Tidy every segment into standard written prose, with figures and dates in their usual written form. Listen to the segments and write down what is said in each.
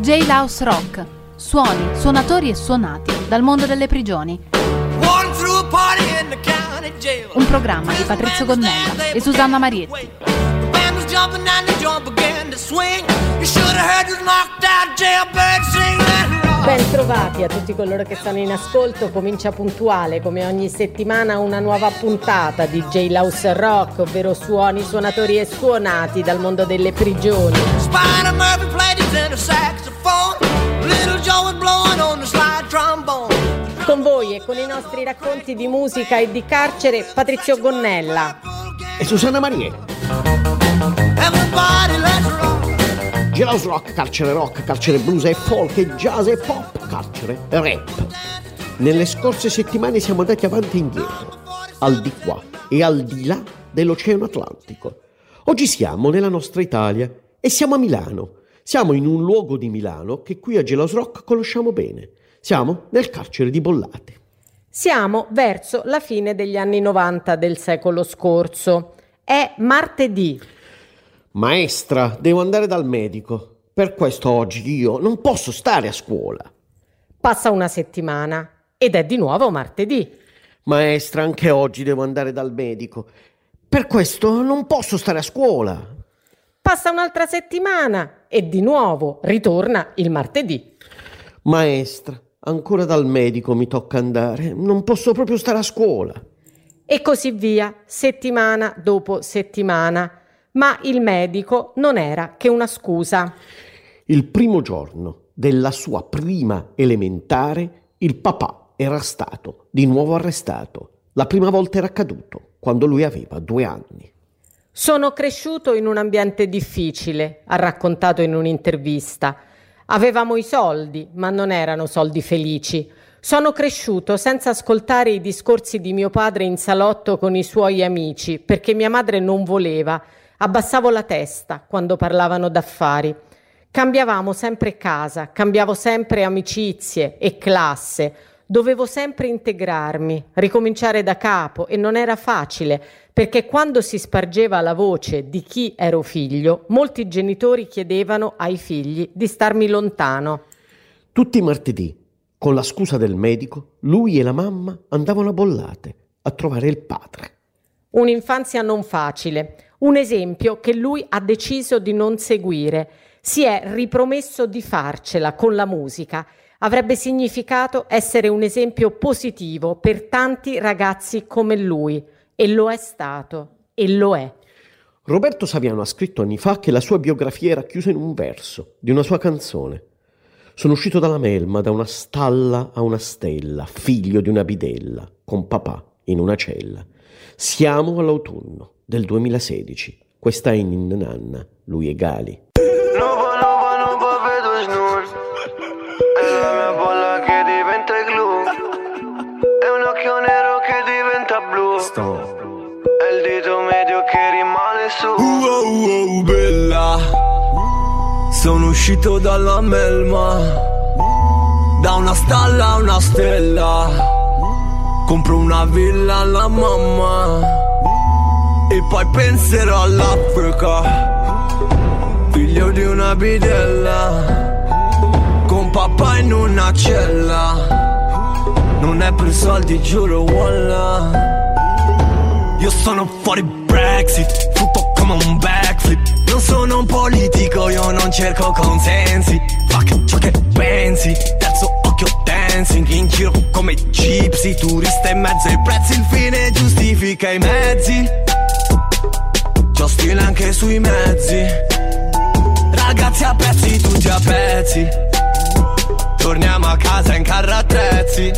Jailhouse Rock. Suoni, suonatori e suonati dal mondo delle prigioni. Un programma di Patrizio Gonnella e Susanna Marietti. Ben trovati a tutti coloro che sono in ascolto. Comincia puntuale come ogni settimana una nuova puntata di Jailhouse Rock, ovvero suoni, suonatori e suonati dal mondo delle prigioni. Spider Murphy played his tenor saxophone. Little Joe was blowing on the slide trombone. Con voi e con i nostri racconti di musica e di carcere, Patrizio Gonnella e Susanna Marietti. Everybody let's rock. Jailhouse rock, carcere blues e folk e jazz e pop, carcere rap. Nelle scorse settimane siamo andati avanti e indietro, al di qua e al di là dell'Oceano Atlantico. Oggi siamo nella nostra Italia e siamo a Milano. Siamo in un luogo di Milano che qui a Jailhouse Rock conosciamo bene. Siamo nel carcere di Bollate. Siamo verso la fine degli anni 90 del secolo scorso. È martedì. Maestra, devo andare dal medico. Per questo oggi io non posso stare a scuola. Passa una settimana ed è di nuovo martedì. Maestra, anche oggi devo andare dal medico. Per questo non posso stare a scuola. Passa un'altra settimana e di nuovo ritorna il martedì. Maestra, ancora dal medico mi tocca andare. Non posso proprio stare a scuola. E così via, settimana dopo settimana. Ma il medico non era che una scusa. Il primo giorno della sua prima elementare, il papà era stato di nuovo arrestato. La prima volta era accaduto quando lui aveva 2 anni. Sono cresciuto in un ambiente difficile, ha raccontato in un'intervista. Avevamo i soldi, ma non erano soldi felici. Sono cresciuto senza ascoltare i discorsi di mio padre in salotto con i suoi amici, perché mia madre non voleva. Abbassavo la testa quando parlavano d'affari. Cambiavamo sempre casa, cambiavo sempre amicizie e classe. Dovevo sempre integrarmi, ricominciare da capo e non era facile, perché quando si spargeva la voce di chi ero figlio, molti genitori chiedevano ai figli di starmi lontano. Tutti i martedì, con la scusa del medico, lui e la mamma andavano a Bollate a trovare il padre. Un'infanzia non facile. Un esempio che lui ha deciso di non seguire. Si è ripromesso di farcela con la musica. Avrebbe significato essere un esempio positivo per tanti ragazzi come lui. E lo è stato. E lo è. Roberto Saviano ha scritto anni fa che la sua biografia era chiusa in un verso di una sua canzone. Sono uscito dalla melma, da una stalla a una stella, figlio di una bidella, con papà in una cella. Siamo all'autunno del 2016. Questa è Ninna Nanna, lui è Gali. Nuova, vedo snur. È la mia bolla che diventa glu. È un occhio nero che diventa blu. È il dito medio che rimane su. Bella. Sono uscito dalla melma. Da una stalla a una stella. Compro una villa alla mamma e poi penserò all'Africa. Figlio di una bidella, con papà in una cella. Non è per soldi, giuro, wallah. Io sono fuori Brexit, tutto come un backflip. Non sono un politico, io non cerco consensi. Fuck ciò che pensi, terzo occhio dancing. In giro come gypsy, turista in mezzo ai prezzi. Il fine giustifica i mezzi. C'ho stile anche sui mezzi. Ragazzi a pezzi, tutti a pezzi. Torniamo a casa in carro attrezzi.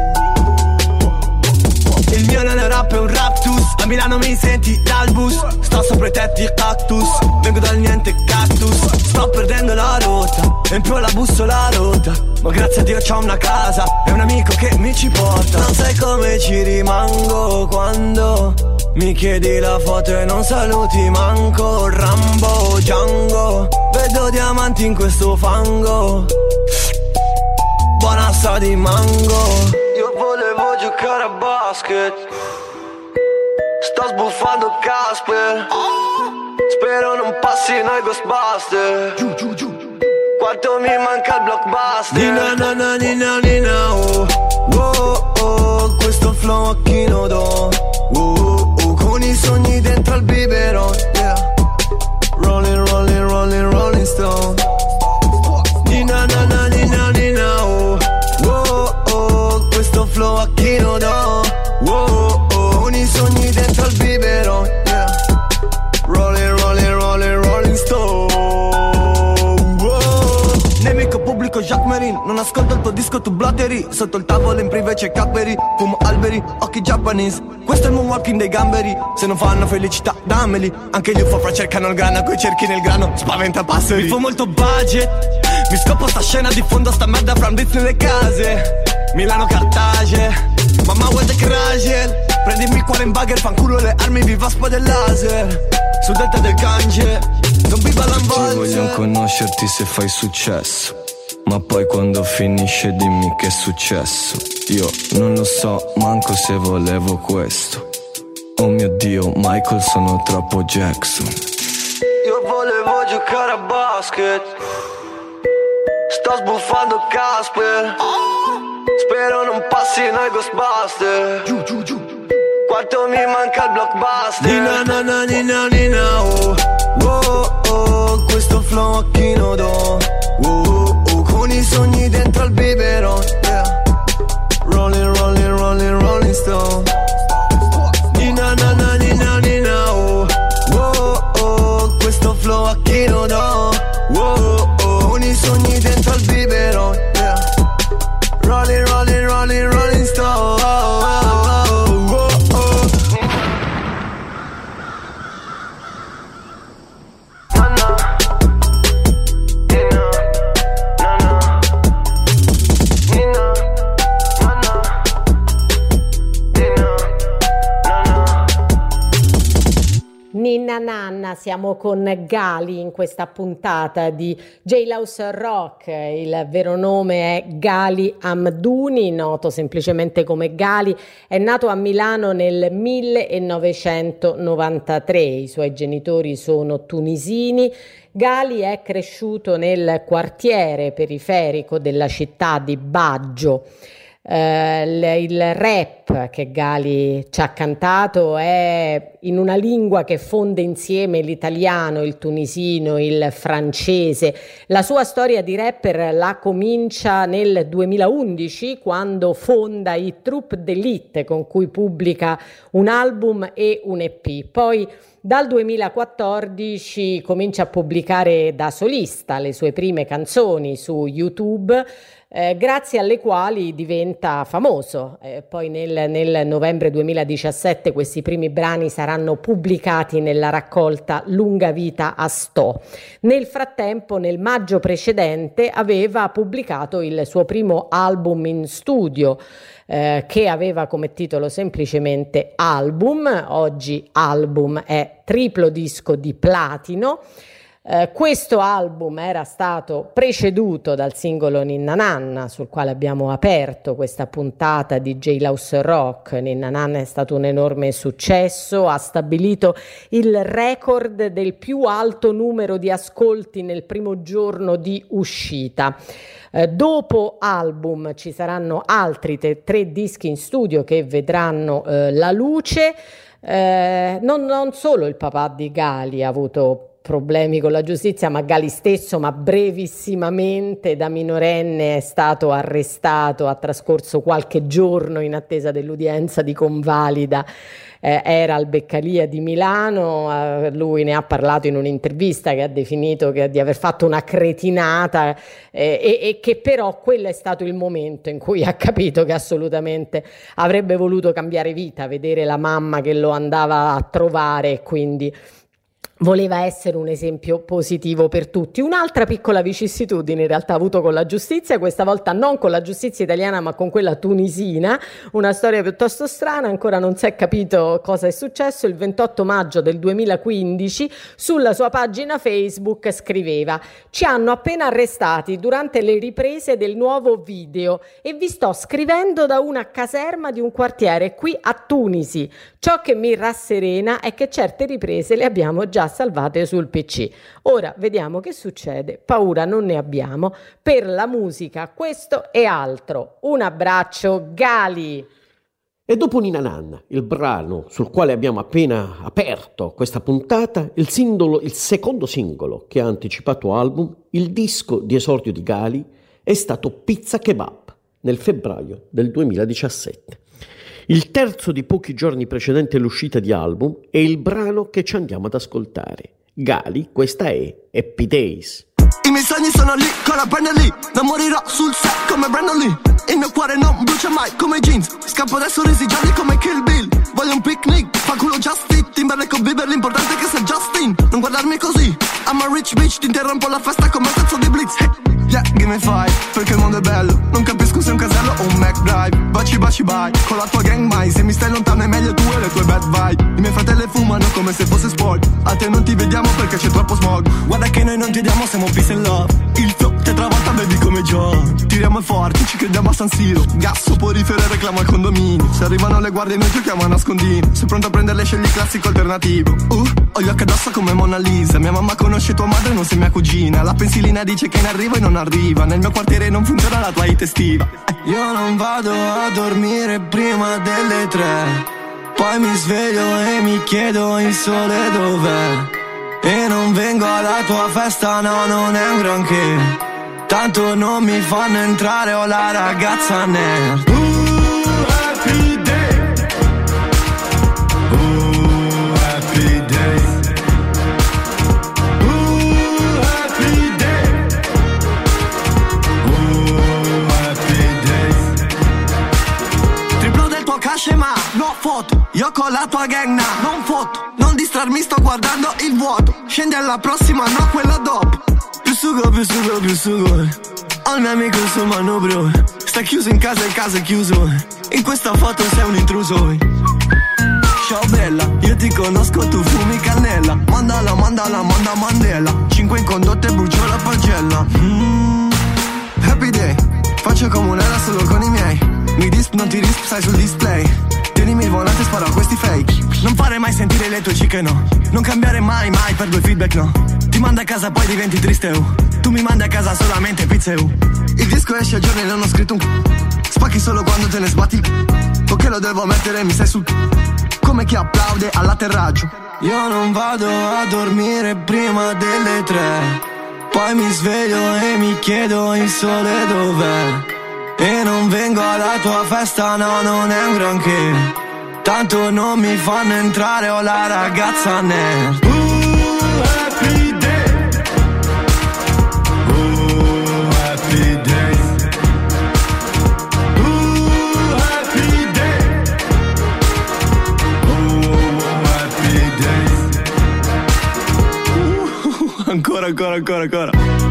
Il mio non è rap, è un raptus. A Milano mi senti dal bus. Sto sopra i tetti cactus. Vengo dal niente cactus. Sto perdendo la rotta e in più la bussola rotta. Ma grazie a Dio c'ho una casa e un amico che mi ci porta. Non sai come ci rimango quando mi chiedi la foto e non saluti manco. Rambo, Django. Vedo diamanti in questo fango. Buona sa di mango. Io volevo giocare a basket. Sto sbuffando Casper. Spero non passi noi Ghostbuster. Quanto mi manca il blockbuster. Nina na na nina nina oh. Oh oh, questo flow a chi lo do. Oh oh, con i sogni dentro al biberon, yeah. Rolling, rolling, rolling, rolling stone. Nina na na nina nina oh. Oh oh, questo flow a chi lo do. Oh oh, con i sogni dentro al biberon, yeah. Rolling, rolling, rolling, rolling stone. Nemico pubblico Jacques Marine. Non ascolto il tuo disco, tu blatteri. Sotto il tavolo in privé c'è Cadbury. Fumo alberi, occhi Japanese. Questo è il moonwalking dei gamberi. Se non fanno felicità, dammeli. Anche gli UFO cercano il grano, coi cerchi nel grano. Spaventa passeri. Mi fu molto budget. Mi scopo sta scena, diffondo sta merda from Blitz nelle case. Milano Cartage. Mamma vuoi the crash. Prendimi il cuore in bagger, fanculo le armi, viva spada del laser. Sul delta del Gange, non viva l'ambalze. Voglio conoscerti se fai successo, ma poi quando finisce dimmi che è successo. Io non lo so manco se volevo questo. Oh mio Dio, Michael, sono troppo Jackson. Io volevo giocare a basket, sto sbuffando Casper. Spero non passi noi Ghostbuster. Giù, giù, giù. Quanto mi manca il blockbuster. Nina na na nina nina oh. Oh oh, questo flow a chi lo do. Oh oh, con i sogni dentro al biberon, yeah. Rolling, rolling, rolling, rolling stone. Nina na na nina nina oh. Oh oh, questo flow a chi lo do. Oh oh, con i sogni dentro al biberon, yeah. Rolling, rolling, rolling, rolling stone. Ninna Nanna, siamo con Gali in questa puntata di Jailhouse Rock. Il vero nome è Gali Hamdouni, noto semplicemente come Gali. È nato a Milano nel 1993, i suoi genitori sono tunisini. Gali è cresciuto nel quartiere periferico della città di Baggio. Il rap che Gali ci ha cantato è in una lingua che fonde insieme l'italiano, il tunisino, il francese. La sua storia di rapper la comincia nel 2011 quando fonda i Troupe d'Élite, con cui pubblica un album e un EP. Poi dal 2014 comincia a pubblicare da solista le sue prime canzoni su YouTube, grazie alle quali diventa famoso. Poi nel novembre 2017 questi primi brani saranno pubblicati nella raccolta Lunga Vita a Sto. Nel frattempo, nel maggio precedente, aveva pubblicato il suo primo album in studio, che aveva come titolo semplicemente Album. Oggi Album è triplo disco di platino. Questo album era stato preceduto dal singolo Ninna Nanna, sul quale abbiamo aperto questa puntata di Jailhouse Rock. Ninna Nanna è stato un enorme successo, ha stabilito il record del più alto numero di ascolti nel primo giorno di uscita. Dopo Album ci saranno altri tre dischi in studio che vedranno la luce. Non solo il papà di Gali ha avuto problemi con la giustizia, ma Gali stesso, ma brevissimamente, da minorenne è stato arrestato, ha trascorso qualche giorno in attesa dell'udienza di convalida, era al Beccaria di Milano. Lui ne ha parlato in un'intervista, che ha definito di aver fatto una cretinata, e che però quello è stato il momento in cui ha capito che assolutamente avrebbe voluto cambiare vita, vedere la mamma che lo andava a trovare, e quindi voleva essere un esempio positivo per tutti. Un'altra piccola vicissitudine in realtà ha avuto con la giustizia, questa volta non con la giustizia italiana ma con quella tunisina, una storia piuttosto strana. Ancora non si è capito cosa è successo. Il 28 maggio del 2015 sulla sua pagina Facebook scriveva: ci hanno appena arrestati durante le riprese del nuovo video e vi sto scrivendo da una caserma di un quartiere qui a Tunisi. Ciò che mi rasserena è che certe riprese le abbiamo già salvate sul PC. Ora vediamo che succede. Paura non ne abbiamo. Per la musica, questo e altro. Un abbraccio, Gali! E dopo Nina Nanna, il brano sul quale abbiamo appena aperto questa puntata, il secondo singolo che ha anticipato album, il disco di esordio di Gali, è stato Pizza Kebab nel febbraio del 2017. Il terzo di pochi giorni precedente all'uscita di album è il brano che ci andiamo ad ascoltare. Gali, questa è Happy Days. I miei sogni sono lì, con la penna lì. Non morirò sul set come Brandon Lee. Il mio cuore non brucia mai come jeans. Scappo da sorrisi gialli come Kill Bill. Voglio un picnic, fa culo Just Fit. Timberlake con Bieber, l'importante è che sei Justin. Non guardarmi così, I'm a rich bitch. Ti interrompo la festa come un cazzo di blitz. Hey. Yeah, give me five, perché il mondo è bello. Non capisco se è un casello o un McDrive. Baci baci bye, con la tua gang mai. Se mi stai lontano è meglio tu e le tue bad vibe. I miei fratelli fumano come se fosse sport. A te non ti vediamo perché c'è troppo smog. Guarda che noi non ti diamo, siamo peace and love. Il flow te travolta baby come John. Tiriamo forti, ci crediamo a San Siro. Gas, soporifero e reclamo al condominio. Se arrivano le guardie noi giochiamo a nascondino. Sei pronto a prenderle, scegli il classico alternativo. Ho gli occhi addosso come Mona Lisa. Mia mamma conosce tua madre, non sei mia cugina. La pensilina dice che in arrivo e non arriva. Nel mio quartiere non funziona la tua hit estiva. Io non vado a dormire prima delle 3. Poi mi sveglio e mi chiedo il sole dov'è. E non vengo alla tua festa, no, non è un granché. Tanto non mi fanno entrare, ho la ragazza nerd. Happy day. Happy day. Happy day. Happy day. Triplo del tuo cash ma no foto. Io con la tua gang non foto. Non distrarmi, sto guardando il vuoto. Scendi alla prossima, no quella dopo. Più sugo, più sugo, più sugo. Ho il mio amico sul manubrio. Sta chiuso in casa, il caso è chiuso. In questa foto sei un intruso. Ciao bella, io ti conosco, tu fumi cannella. Mandala, mandala, manda Mandela. 5 in condotta e brucio la pagella. Happy day. Faccio comunella solo con i miei. Mi disp, non ti risp, sai sul display. Tienimi il volante e sparo a questi fake. Non fare mai sentire le tue ciche, no. Non cambiare mai, mai per due feedback, no. Ti mando a casa poi diventi triste, Tu mi mandi a casa solamente pizze, Il disco esce a giorni e non ho scritto un Spacchi solo quando te ne sbatti Ok, lo devo mettere, mi stai sul come chi applaude all'atterraggio. Io non vado a dormire prima delle 3. Poi mi sveglio e mi chiedo il sole dov'è. E non vengo alla tua festa, no, non è un granché. Tanto non mi fanno entrare, ho la ragazza nerd. Happy day. Happy day. Happy day. Happy day. Ancora.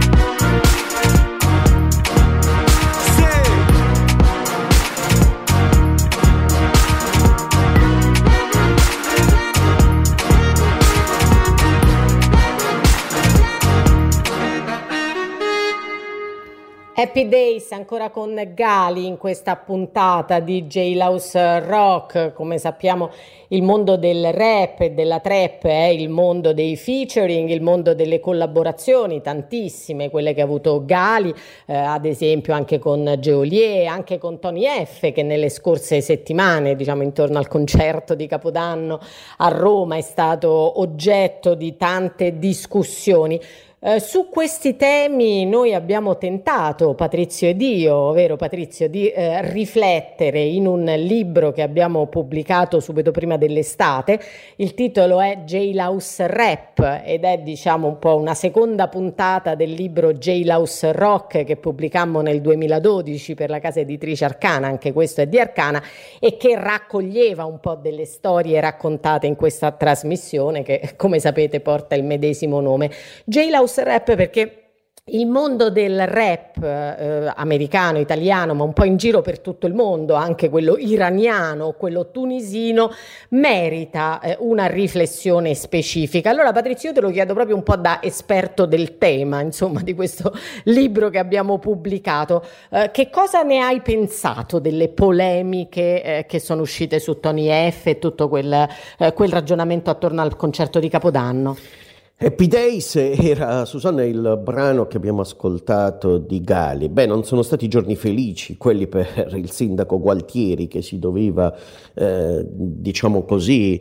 Happy Days ancora con Gali in questa puntata di Jailhouse Rock. Come sappiamo il mondo del rap e della trap è il mondo dei featuring, il mondo delle collaborazioni, tantissime, quelle che ha avuto Gali, ad esempio anche con Geolier, anche con Tony F, che nelle scorse settimane, diciamo intorno al concerto di Capodanno a Roma, è stato oggetto di tante discussioni. Su questi temi noi abbiamo tentato, Patrizio ed io, vero Patrizio, di riflettere in un libro che abbiamo pubblicato subito prima dell'estate. Il titolo è Jailhouse Rap ed è, diciamo, un po' una seconda puntata del libro Jailhouse Rock che pubblicammo nel 2012 per la casa editrice Arcana, anche questo è di Arcana, e che raccoglieva un po' delle storie raccontate in questa trasmissione che, come sapete, porta il medesimo nome. Jailhouse Rap perché Il mondo del rap americano, italiano, ma un po' in giro per tutto il mondo, anche quello iraniano, quello tunisino, merita una riflessione specifica. Allora Patrizio, io te lo chiedo proprio un po' da esperto del tema, insomma, di questo libro che abbiamo pubblicato. Che cosa ne hai pensato delle polemiche che sono uscite su Tony F e tutto quel ragionamento attorno al concerto di Capodanno? Happy Days era, Susanna, il brano che abbiamo ascoltato di Gali. Beh, non sono stati giorni felici quelli per il sindaco Gualtieri, che si doveva, diciamo così,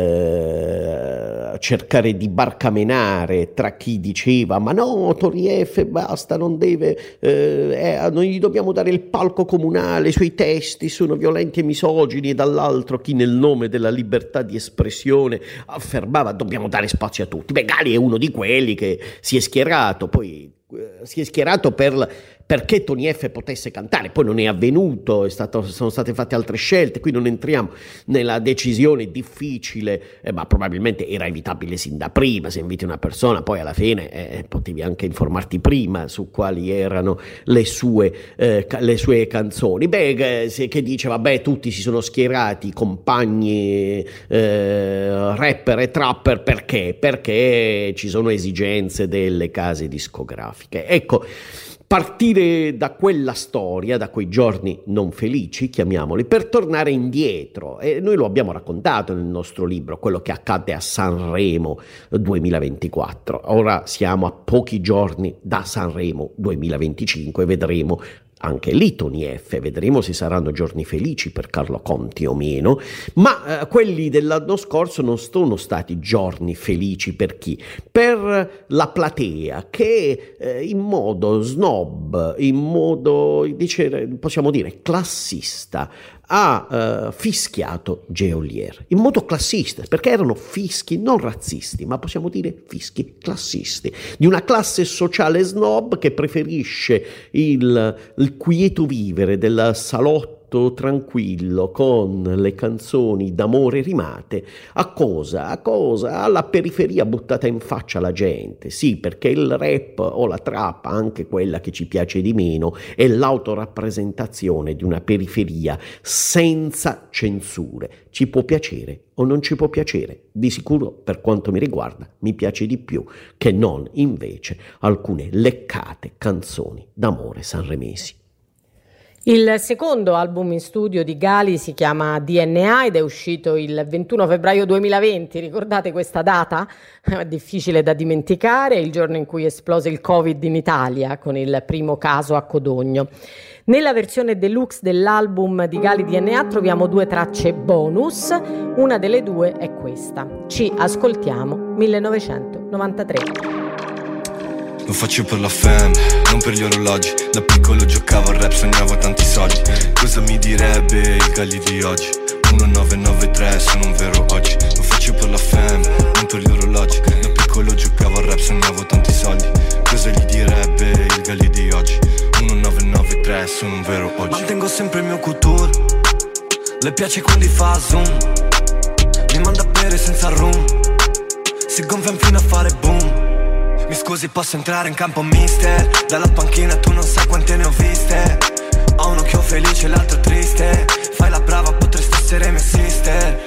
cercare di barcamenare tra chi diceva ma no, Tony F basta, non deve, non gli dobbiamo dare il palco comunale, i suoi testi sono violenti e misogini, e dall'altro chi nel nome della libertà di espressione affermava dobbiamo dare spazio a tutti. Beh, Gali è uno di quelli che si è schierato, poi si è schierato perché Tony F potesse cantare, poi non è avvenuto, sono state fatte altre scelte, qui non entriamo nella decisione difficile, ma probabilmente era evitabile sin da prima. Se inviti una persona poi alla fine potevi anche informarti prima su quali erano le sue canzoni. Beh, che dice vabbè, tutti si sono schierati, compagni rapper e trapper, perché ci sono esigenze delle case discografiche. Ecco, partire da quella storia, da quei giorni non felici, chiamiamoli, per tornare indietro. E noi lo abbiamo raccontato nel nostro libro, quello che accadde a Sanremo 2024. Ora siamo a pochi giorni da Sanremo 2025 e vedremo anche lì Tony F, vedremo se saranno giorni felici per Carlo Conti o meno, ma quelli dell'anno scorso non sono stati giorni felici per chi? Per la platea che in modo snob, in modo, possiamo dire, classista, ha fischiato Geolier, in modo classista, perché erano fischi non razzisti, ma possiamo dire fischi classisti, di una classe sociale snob che preferisce il quieto vivere del salotto tranquillo con le canzoni d'amore rimate a cosa? Alla periferia buttata in faccia alla gente. Sì, perché il rap o la trap, anche quella che ci piace di meno, è l'autorappresentazione di una periferia senza censure. Ci può piacere o non ci può piacere. Di sicuro, per quanto mi riguarda, mi piace di più che non invece alcune leccate canzoni d'amore sanremesi. Il secondo album in studio di Gali si chiama DNA ed è uscito il 21 febbraio 2020. Ricordate questa data? Difficile da dimenticare, il giorno in cui esplose il Covid in Italia con il primo caso a Codogno. Nella versione deluxe dell'album di Gali DNA troviamo 2 tracce bonus, una delle 2 è questa. Ci ascoltiamo 1993. Lo faccio per la fam, non per gli orologi. Da piccolo giocavo al rap, sognavo tanti soldi. Cosa mi direbbe il Gali di oggi? 1993, sono un vero oggi. Lo faccio per la fam, non per gli orologi. Da piccolo giocavo al rap, sognavo tanti soldi. Cosa gli direbbe il Gali di oggi? 1993, sono un vero oggi. Mantengo sempre il mio couture, le piace quando fa zoom. Mi manda a bere senza rum, si gonfia fino a fare boom. Mi scusi, posso entrare in campo mister? Dalla panchina tu non sai quante ne ho viste. Ho un occhio felice e l'altro triste. Fai la brava, potresti essere mia sister.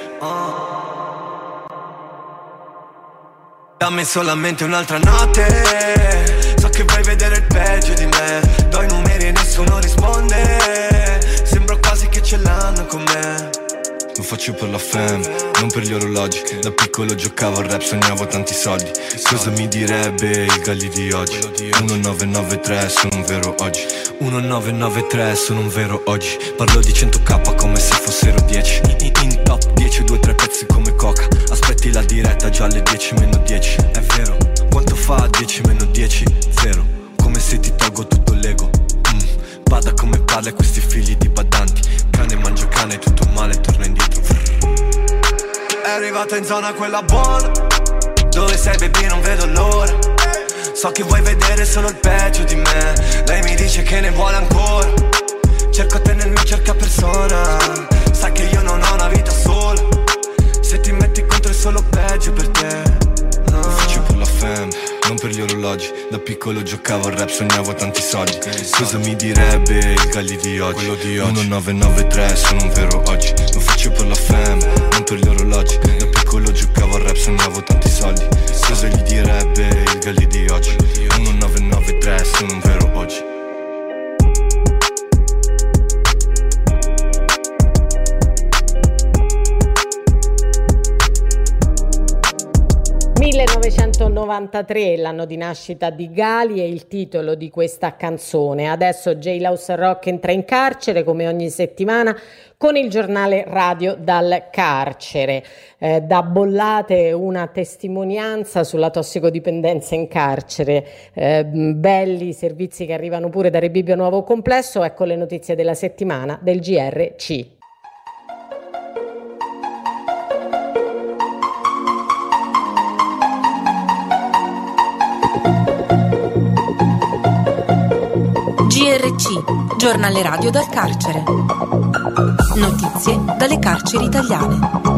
Dammi solamente un'altra notte. So che vuoi vedere il peggio di me. Do i numeri e nessuno risponde. Sembra quasi che ce l'hanno con me. Lo faccio per la fam, non per gli orologi. Da piccolo giocavo al rap, sognavo tanti soldi. Cosa mi direbbe il Gali di oggi? 1993, sono un vero oggi. 1993, sono un vero oggi. Parlo di 100k come se fossero 10. In top 10, 2-3 pezzi come Coca. Aspetti la diretta già alle 10 meno 10. È vero, quanto fa 10 meno 10? Zero, come se ti tolgo tutto l'ego. Bada come parla questi figli di badanti. Cane mangia cane, tutto male, torna indietro. È arrivata in zona quella buona. Dove sei baby non vedo l'ora. So che vuoi vedere solo il peggio di me. Lei mi dice che ne vuole ancora. Cerco te nel mio cerca persona. Sai che io non ho una vita sola. Se ti metti contro è solo peggio per te. No. Lo faccio per la fam, non per gli orologi. Da piccolo giocavo al rap, sognavo tanti soldi. Cosa mi direbbe il Galli di oggi? 1993, sono un vero oggi. Lo faccio per la fam, non per gli orologi. Da piccolo giocavo al rap, sognavo tanti soldi. Cosa gli direbbe il Galli di oggi? 1993, sono un vero oggi. «1993» l'anno di nascita di Gali è il titolo di questa canzone. Adesso Jailhouse Rock entra in carcere come ogni settimana con il giornale radio dal carcere. Da Bollate una testimonianza sulla tossicodipendenza in carcere. Belli i servizi che arrivano pure da Rebibbia Nuovo Complesso. Ecco le notizie della settimana del GRC. GRC, giornale radio dal carcere. Notizie dalle carceri italiane.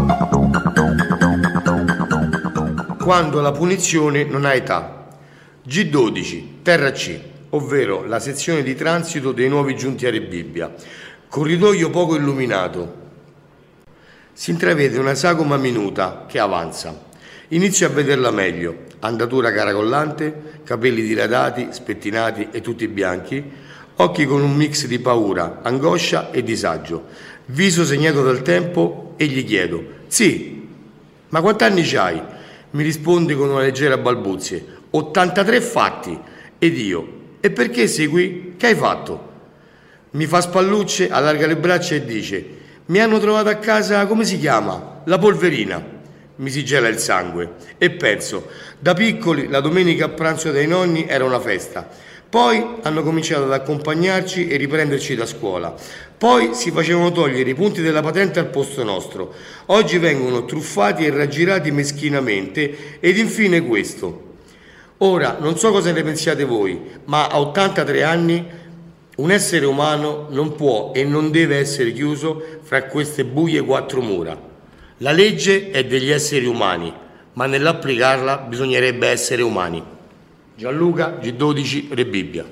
Quando la punizione non ha età. G12, terra C, ovvero la sezione di transito dei nuovi giunti a Rebibbia. Corridoio poco illuminato. Si intravede una sagoma minuta che avanza. Inizio a vederla meglio. Andatura caracollante, capelli diradati, spettinati e tutti bianchi, occhi con un mix di paura, angoscia e disagio, viso segnato dal tempo e gli chiedo: «Sì, ma quanti anni c'hai?» Mi risponde con una leggera balbuzie: «83 fatti». Ed io: «E perché sei qui? Che hai fatto?» Mi fa spallucce, allarga le braccia e dice: «Mi hanno trovato a casa, come si chiama? La polverina». Mi si gela il sangue e penso: da piccoli la domenica a pranzo dai nonni era una festa, poi hanno cominciato ad accompagnarci e riprenderci da scuola, poi si facevano togliere i punti della patente al posto nostro, oggi vengono truffati e raggirati meschinamente ed infine questo. Ora non so cosa ne pensiate voi, ma a 83 anni un essere umano non può e non deve essere chiuso fra queste buie quattro mura. La legge è degli esseri umani, ma nell'applicarla bisognerebbe essere umani. Gianluca, G12, Rebibbia.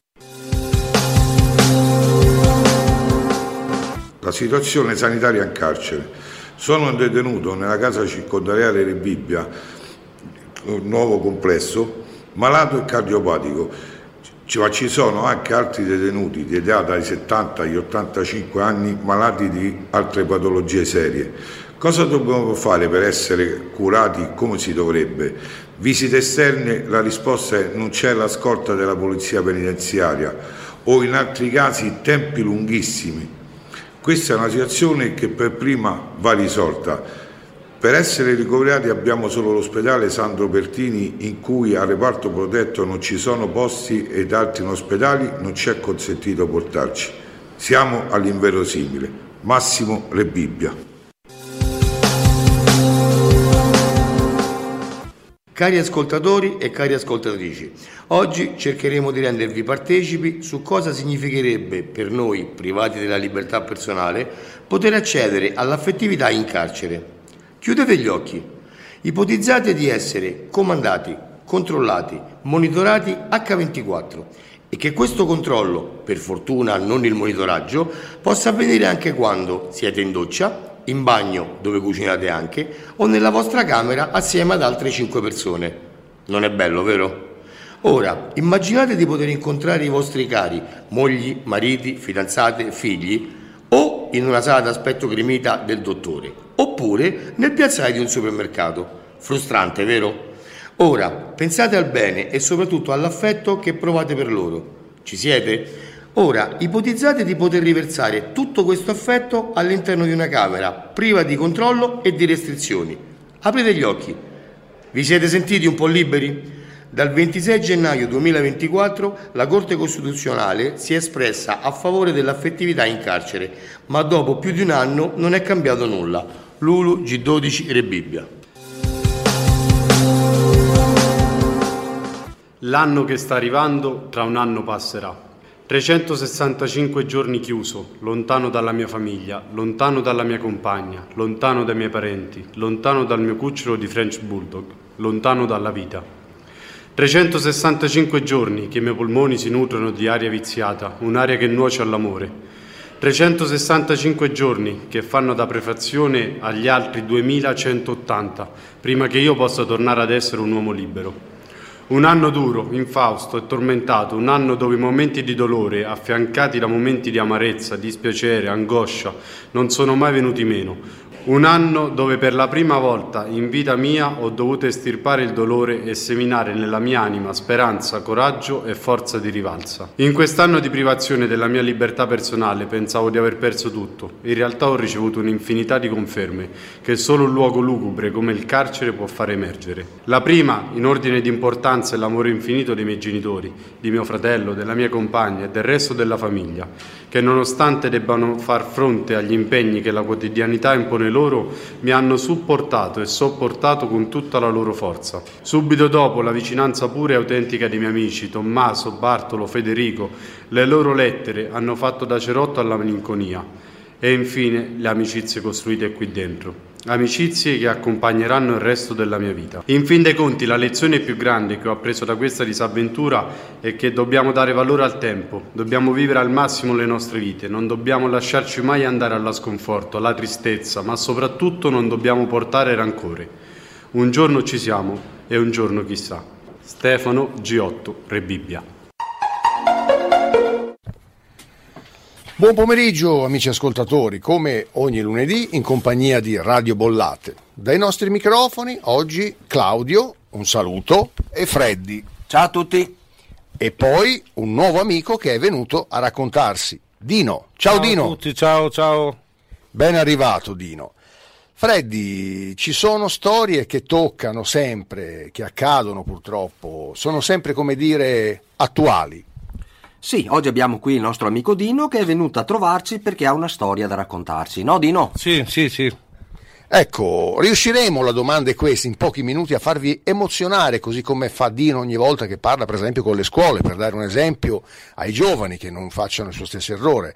La situazione sanitaria in carcere. Sono un detenuto nella casa circondariale Rebibbia, un nuovo complesso, malato e cardiopatico. Ma ci sono anche altri detenuti di età dai 70 agli 85 anni malati di altre patologie serie. Cosa dobbiamo fare per essere curati come si dovrebbe? Visite esterne, la risposta è: non c'è la scorta della polizia penitenziaria o in altri casi tempi lunghissimi. Questa è una situazione che per prima va risolta. Per essere ricoverati abbiamo solo l'ospedale Sandro Pertini, in cui al reparto protetto non ci sono posti ed altri ospedali non ci è consentito portarci. Siamo all'inverosimile. Massimo Rebibbia. Cari ascoltatori e cari ascoltatrici, oggi cercheremo di rendervi partecipi su cosa significherebbe per noi, privati della libertà personale, poter accedere all'affettività in carcere. Chiudete gli occhi. Ipotizzate di essere comandati, controllati, monitorati H24 e che questo controllo, per fortuna non il monitoraggio, possa avvenire anche quando siete in doccia, in bagno dove cucinate anche, o nella vostra camera assieme ad altre 5 persone. Non è bello, vero? Ora, immaginate di poter incontrare i vostri cari, mogli, mariti, fidanzate, figli, o in una sala d'aspetto gremita del dottore, oppure nel piazzale di un supermercato. Frustrante, vero? Ora, pensate al bene e soprattutto all'affetto che provate per loro. Ci siete? Ora, ipotizzate di poter riversare tutto questo affetto all'interno di una camera, priva di controllo e di restrizioni. Aprite gli occhi. Vi siete sentiti un po' liberi? Dal 26 gennaio 2024 la Corte Costituzionale si è espressa a favore dell'affettività in carcere, ma dopo più di un anno non è cambiato nulla. Lulu, G12, Rebibbia. L'anno che sta arrivando tra un anno passerà. 365 giorni chiuso, lontano dalla mia famiglia, lontano dalla mia compagna, lontano dai miei parenti, lontano dal mio cucciolo di French Bulldog, lontano dalla vita. 365 giorni che i miei polmoni si nutrono di aria viziata, un'aria che nuoce all'amore. 365 giorni che fanno da prefazione agli altri 2180, prima che io possa tornare ad essere un uomo libero. Un anno duro, infausto e tormentato, un anno dove i momenti di dolore, affiancati da momenti di amarezza, dispiacere, angoscia, non sono mai venuti meno. Un anno dove per la prima volta in vita mia ho dovuto estirpare il dolore e seminare nella mia anima speranza, coraggio e forza di rivalsa. In quest'anno di privazione della mia libertà personale pensavo di aver perso tutto. In realtà ho ricevuto un'infinità di conferme che solo un luogo lugubre come il carcere può far emergere. La prima, in ordine di importanza, è l'amore infinito dei miei genitori, di mio fratello, della mia compagna e del resto della famiglia, che nonostante debbano far fronte agli impegni che la quotidianità impone loro, mi hanno supportato e sopportato con tutta la loro forza. Subito dopo la vicinanza pura e autentica dei miei amici, Tommaso, Bartolo, Federico, le loro lettere hanno fatto da cerotto alla malinconia. E infine le amicizie costruite qui dentro. Amicizie che accompagneranno il resto della mia vita. In fin dei conti, la lezione più grande che ho appreso da questa disavventura è che dobbiamo dare valore al tempo, dobbiamo vivere al massimo le nostre vite, non dobbiamo lasciarci mai andare alla sconforto, alla tristezza, ma soprattutto non dobbiamo portare rancore. Un giorno ci siamo e un giorno chissà. Stefano G8, Re Bibbia. Buon pomeriggio amici ascoltatori, come ogni lunedì in compagnia di Radio Bollate. Dai nostri microfoni oggi Claudio, un saluto, e Freddy. Ciao a tutti. E poi un nuovo amico che è venuto a raccontarsi, Dino. Ciao Dino. Ciao a tutti, ciao. Ben arrivato Dino. Freddy, ci sono storie che toccano sempre, che accadono purtroppo, sono sempre come dire attuali. Sì, oggi abbiamo qui il nostro amico Dino che è venuto a trovarci perché ha una storia da raccontarci, no Dino? Sì. Ecco, riusciremo, la domanda è questa, in pochi minuti a farvi emozionare, così come fa Dino ogni volta che parla per esempio con le scuole, per dare un esempio ai giovani che non facciano il suo stesso errore.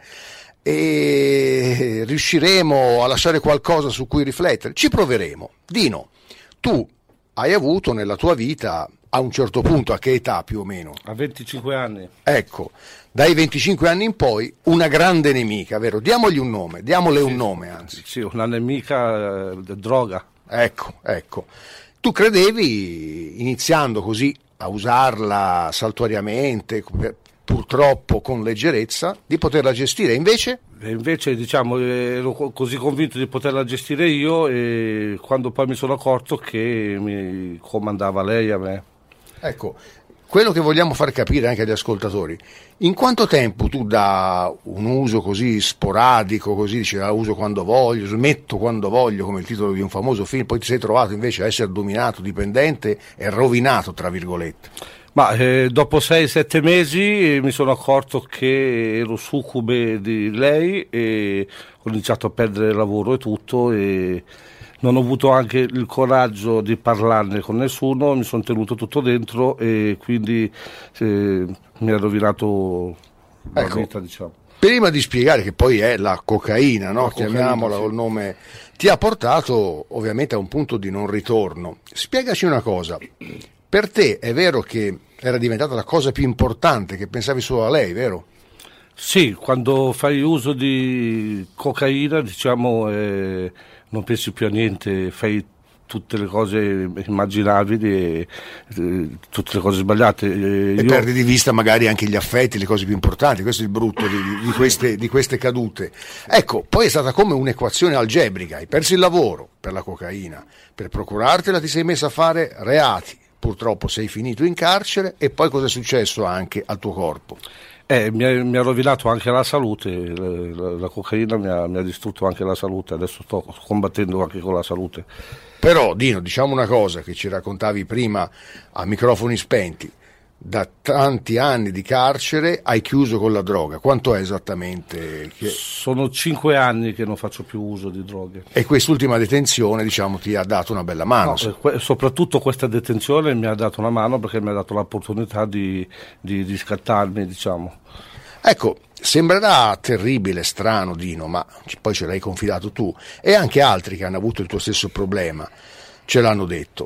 E riusciremo a lasciare qualcosa su cui riflettere? Ci proveremo. Dino, tu hai avuto nella tua vita, a un certo punto, a che età più o meno? A 25 anni. Ecco, dai 25 anni in poi, una grande nemica, vero? Diamole un nome, anzi. Sì, una nemica droga. Ecco. Tu credevi, iniziando così a usarla saltuariamente, purtroppo con leggerezza, di poterla gestire, invece? E invece, ero così convinto di poterla gestire io, e quando poi mi sono accorto che mi comandava lei a me. Ecco, quello che vogliamo far capire anche agli ascoltatori, in quanto tempo tu da un uso così sporadico, così dici la uso quando voglio, smetto quando voglio, come il titolo di un famoso film, poi ti sei trovato invece a essere dominato, dipendente e rovinato, tra virgolette? Ma dopo 6-7 mesi mi sono accorto che ero succube di lei e ho iniziato a perdere il lavoro e tutto, e non ho avuto anche il coraggio di parlarne con nessuno, mi sono tenuto tutto dentro e quindi mi ha rovinato la vita, diciamo. Prima di spiegare che poi è la cocaina, no? Chiamiamola col nome, ti ha portato ovviamente a un punto di non ritorno. Spiegaci una cosa, per te è vero che era diventata la cosa più importante, che pensavi solo a lei, vero? Sì, quando fai uso di cocaina, non pensi più a niente, fai tutte le cose immaginabili e tutte le cose sbagliate. E perdi di vista magari anche gli affetti, le cose più importanti, questo è il brutto di queste cadute. Ecco, poi è stata come un'equazione algebrica, hai perso il lavoro per la cocaina, per procurartela ti sei messa a fare reati, purtroppo sei finito in carcere, e poi cosa è successo anche al tuo corpo? Mi ha rovinato anche la salute, la cocaina mi ha distrutto anche la salute, adesso sto combattendo anche con la salute. Però Dino, diciamo una cosa che ci raccontavi prima a microfoni spenti, da tanti anni di carcere hai chiuso con la droga, quanto è esattamente? Sono 5 anni che non faccio più uso di droghe. E quest'ultima detenzione, diciamo, ti ha dato una bella mano? No, soprattutto questa detenzione mi ha dato una mano perché mi ha dato l'opportunità di riscattarmi, diciamo. Ecco, sembrerà terribile, strano Dino, ma poi ce l'hai confidato tu, e anche altri che hanno avuto il tuo stesso problema ce l'hanno detto.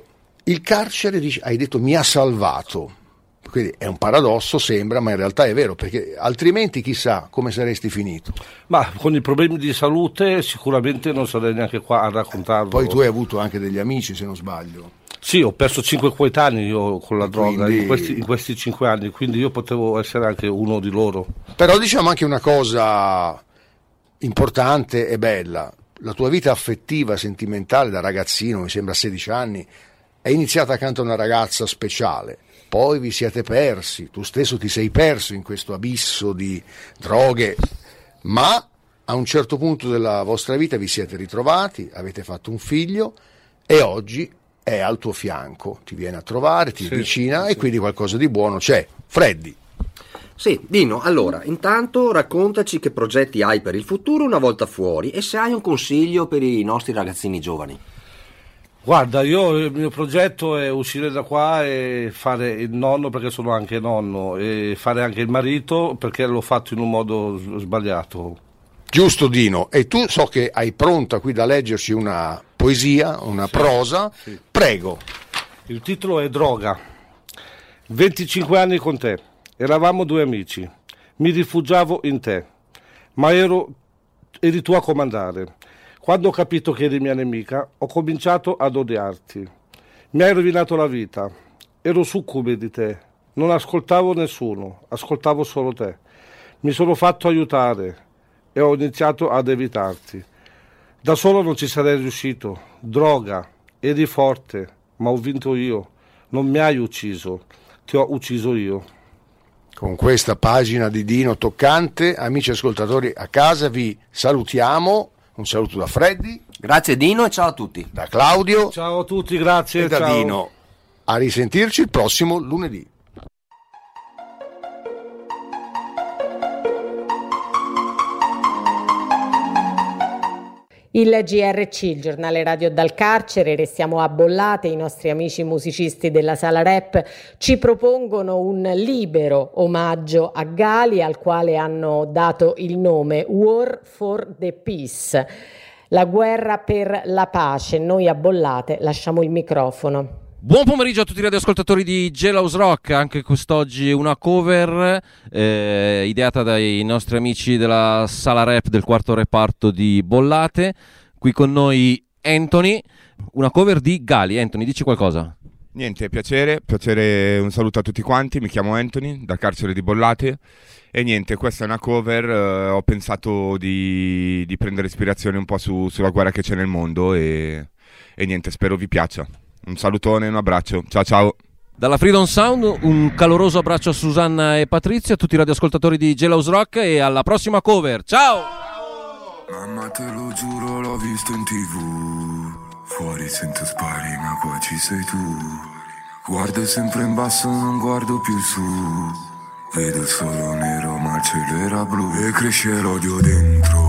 Il carcere, hai detto, mi ha salvato. Quindi è un paradosso, sembra, ma in realtà è vero, perché altrimenti chissà come saresti finito. Ma con i problemi di salute sicuramente non sarei neanche qua a raccontarlo. Poi tu hai avuto anche degli amici, se non sbaglio. Sì, ho perso 5 coetanei io con la droga Quindi... in questi 5 anni, quindi io potevo essere anche uno di loro. Però diciamo anche una cosa importante e bella: la tua vita affettiva, sentimentale da ragazzino, mi sembra 16 anni, è iniziata accanto a una ragazza speciale. Poi vi siete persi, tu stesso ti sei perso in questo abisso di droghe, ma a un certo punto della vostra vita vi siete ritrovati, avete fatto un figlio e oggi è al tuo fianco, ti viene a trovare, ti avvicina e quindi qualcosa di buono c'è. Freddy. Sì, Dino, allora, intanto raccontaci che progetti hai per il futuro una volta fuori e se hai un consiglio per i nostri ragazzini giovani. Guarda, il mio progetto è uscire da qua e fare il nonno, perché sono anche nonno, e fare anche il marito, perché l'ho fatto in un modo sbagliato. Giusto, Dino, e tu so che hai pronta qui da leggerci una poesia, una prosa, sì. Prego. Il titolo è Droga. 25 anni con te, eravamo 2 amici, mi rifugiavo in te, ma eri tu a comandare. Quando ho capito che eri mia nemica, ho cominciato ad odiarti. Mi hai rovinato la vita. Ero succube di te. Non ascoltavo nessuno, ascoltavo solo te. Mi sono fatto aiutare e ho iniziato ad evitarti. Da solo non ci sarei riuscito. Droga, eri forte, ma ho vinto io. Non mi hai ucciso, ti ho ucciso io. Con questa pagina di Dino toccante, amici ascoltatori a casa, vi salutiamo. Un saluto da Freddy. Grazie Dino e ciao a tutti. Da Claudio. Ciao a tutti, grazie. E da ciao. Dino. A risentirci il prossimo lunedì. Il GRC, il giornale radio dal carcere, restiamo a Bollate. I nostri amici musicisti della Sala Rap ci propongono un libero omaggio a Gali, al quale hanno dato il nome War for the Peace, la guerra per la pace. Noi a Bollate lasciamo il microfono. Buon pomeriggio a tutti i radioascoltatori di Jailhouse Rock, anche quest'oggi una cover ideata dai nostri amici della Sala Rap del quarto reparto di Bollate. Qui con noi Anthony, una cover di Gali. Anthony, dici qualcosa? Niente, piacere, un saluto a tutti quanti, mi chiamo Anthony, dal carcere di Bollate e niente, questa è una cover, ho pensato di prendere ispirazione un po' sulla guerra che c'è nel mondo e niente, spero vi piaccia. Un salutone, un abbraccio, ciao ciao. Dalla Freedom Sound un caloroso abbraccio a Susanna e Patrizio, a tutti i radioascoltatori di Jailhouse Rock e alla prossima cover, ciao! Mamma te lo giuro l'ho visto in TV, fuori sento spari ma qua ci sei tu. Guardo sempre in basso, non guardo più su, vedo solo nero ma il cielo era blu. E cresce l'odio dentro,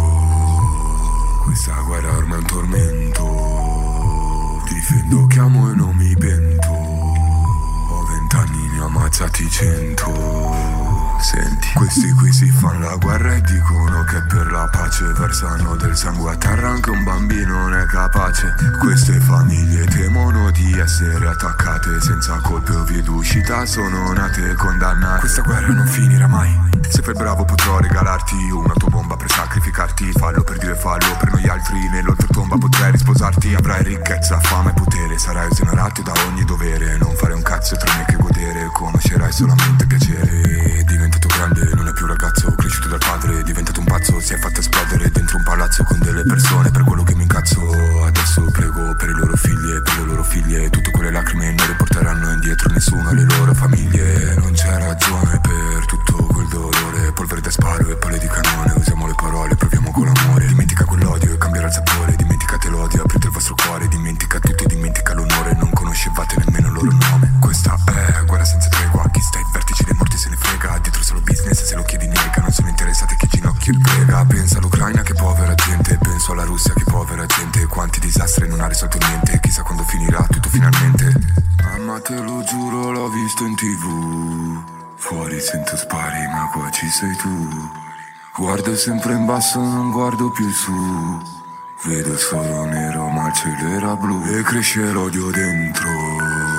questa guerra ormai è un tormento. Difendo, chiamo e non mi pento. Ho 20 anni, ne ho ammazzati 100. Senti, questi qui si fanno la guerra e dicono che per la pace versano del sangue a terra, anche un bambino non è capace. Queste famiglie temono di essere attaccate senza colpe o vie d'uscita, sono nate condannate. Questa guerra non finirà mai. Se fai bravo potrò regalarti un'autobomba per sacrificarti. Fallo per dire fallo, per noi altri nell'oltretomba potrei risposarti. Avrai ricchezza, fama e potere, sarai esonerato da ogni dovere. Non fare un cazzo tranne che godere, conoscerai solamente piacere. Diventato grande, non è più ragazzo, cresciuto dal padre, è diventato un pazzo. Si è fatto esplodere dentro un palazzo con delle persone, per quello che mi incazzo. Adesso prego per i loro figli e per le loro figlie. Tutte quelle lacrime non le porteranno indietro nessuno alle loro famiglie. Non c'è ragione per tutto quel dolore, polvere da sparo e palle di canone. Usiamo le parole, proviamo con l'amore. Dimentica quell'odio e cambierà il sapore. Dimenticate l'odio, aprite il vostro cuore. Dimentica tutto e dimentica l'onore. Non conoscevate nemmeno il loro nome. Questa è guerra senza tregua. Chi sta ai vertici dei morti se ne frega. Dietro solo business, se lo chiedi nega. Non sono interessati che ginocchio il prega. Pensa all'Ucraina che povera gente, penso alla Russia che povera gente. Quanti disastri non ha risolto niente, chissà quando finirà tutto finalmente. Mamma te lo giuro l'ho visto in TV, fuori sento spari ma qua ci sei tu. Guardo sempre in basso, non guardo più su, vedo solo nero ma il cielo era blu. E cresce l'odio dentro,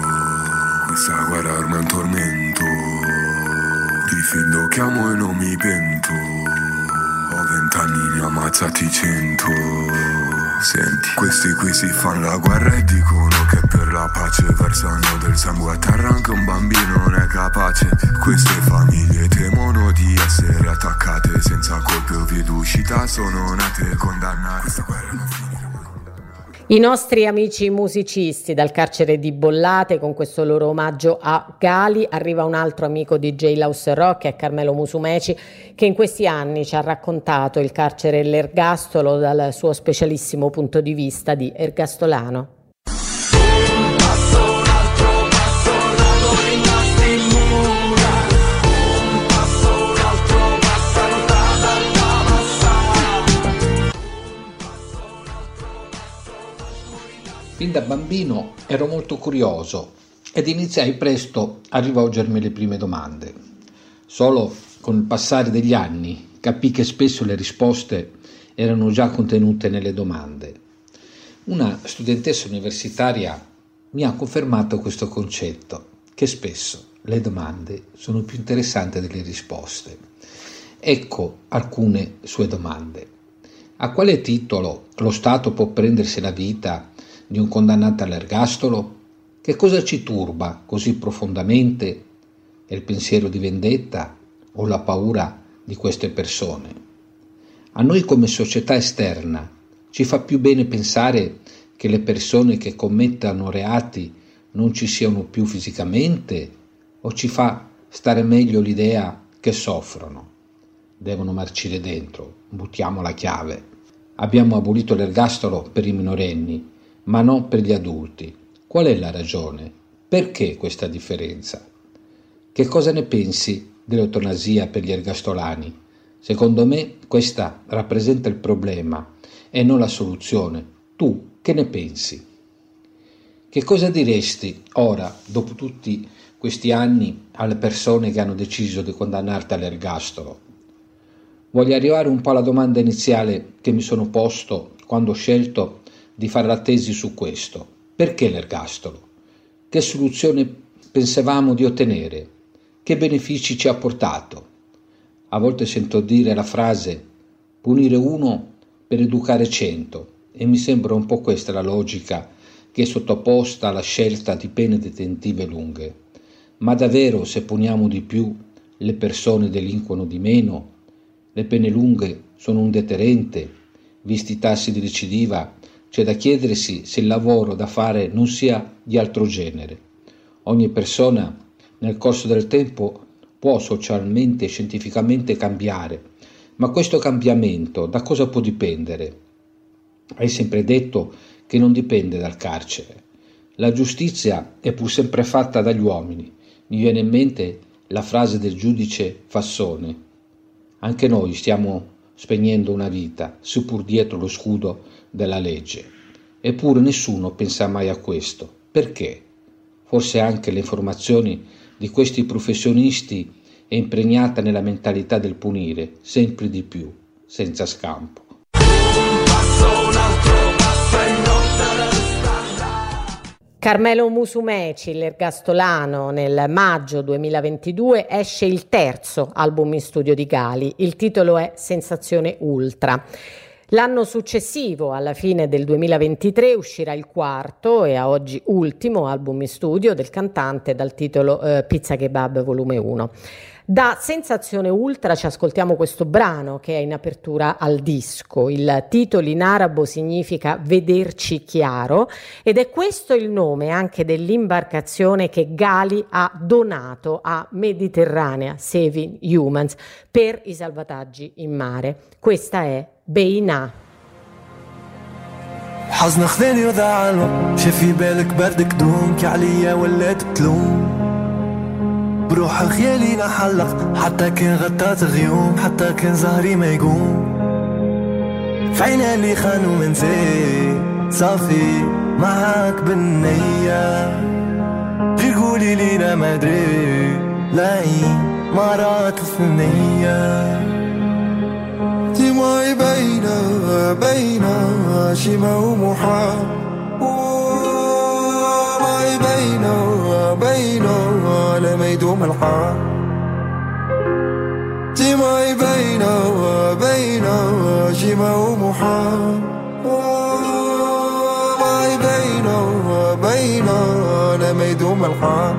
Senza guerra ormai è un tormento. Difendo, chiamo e non mi pento. Ho 20 anni, ne ho ammazzati 100. Senti, questi qui si fanno la guerra e dicono che per la pace versano del sangue a terra, anche un bambino non è capace. Queste famiglie temono di essere attaccate, senza colpe o vie d'uscita sono nate condannate. Questa guerra non finirà. I nostri amici musicisti dal carcere di Bollate, con questo loro omaggio a Gali. Arriva un altro amico di Jailhouse Rock, è Carmelo Musumeci, che in questi anni ci ha raccontato il carcere e l'ergastolo dal suo specialissimo punto di vista di ergastolano. Fin da bambino ero molto curioso ed iniziai presto a rivolgermi le prime domande. Solo con il passare degli anni capii che spesso le risposte erano già contenute nelle domande. Una studentessa universitaria mi ha confermato questo concetto, che spesso le domande sono più interessanti delle risposte. Ecco alcune sue domande. A quale titolo lo Stato può prendersi la vita di un condannato all'ergastolo? Che cosa ci turba così profondamente? È il pensiero di vendetta o la paura di queste persone? A noi come società esterna ci fa più bene pensare che le persone che commettano reati non ci siano più fisicamente, o ci fa stare meglio l'idea che soffrono? Devono marcire dentro, buttiamo la chiave. Abbiamo abolito l'ergastolo per i minorenni, ma non per gli adulti. Qual è la ragione? Perché questa differenza? Che cosa ne pensi dell'eutanasia per gli ergastolani? Secondo me questa rappresenta il problema e non la soluzione. Tu che ne pensi? Che cosa diresti ora, dopo tutti questi anni, alle persone che hanno deciso di condannarti all'ergastolo? Voglio arrivare un po' alla domanda iniziale che mi sono posto quando ho scelto di fare la tesi su questo. Perché l'ergastolo? Che soluzione pensavamo di ottenere? Che benefici ci ha portato? A volte sento dire la frase punire uno per educare 100 e mi sembra un po' questa la logica che è sottoposta alla scelta di pene detentive lunghe. Ma davvero se puniamo di più le persone delinquono di meno? Le pene lunghe sono un deterrente? Visti i tassi di recidiva, c'è da chiedersi se il lavoro da fare non sia di altro genere. Ogni persona nel corso del tempo può socialmente e scientificamente cambiare, ma questo cambiamento da cosa può dipendere? Hai sempre detto che non dipende dal carcere. La giustizia è pur sempre fatta dagli uomini. Mi viene in mente la frase del giudice Fassone. Anche noi stiamo spegnendo una vita, seppur dietro lo scudo della legge. Eppure nessuno pensa mai a questo. Perché? Forse anche le informazioni di questi professionisti è impregnata nella mentalità del punire, sempre di più, senza scampo. Carmelo Musumeci, l'ergastolano, nel maggio 2022 esce il terzo album in studio di Gali. Il titolo è Sensazione Ultra. L'anno successivo, alla fine del 2023, uscirà il quarto e a oggi ultimo album in studio del cantante dal titolo Pizza Kebab Volume 1. Da Sensazione Ultra ci ascoltiamo questo brano che è in apertura al disco. Il titolo in arabo significa vederci chiaro ed è questo il nome anche dell'imbarcazione che Gali ha donato a Mediterranea Saving Humans per i salvataggi in mare. Questa è بينا حزن خذاني وضاع الوقت شافي بالك بردك دوم كي عليا ولات تلوم بروح خيالي نحلق حتى كان غطات غيوم حتى كان زهري ما يقوم فعينا اللي خانوا من زين صافي معاك بالنية غير قولي لينا ما ادري لاقي مرات ثنية دموعي باينة شيمة ومحال وماي باينة بينا لما يدوم الحال ديما يبينا بينا جيما ومحال ما يبينا بينا لما يدوم الحال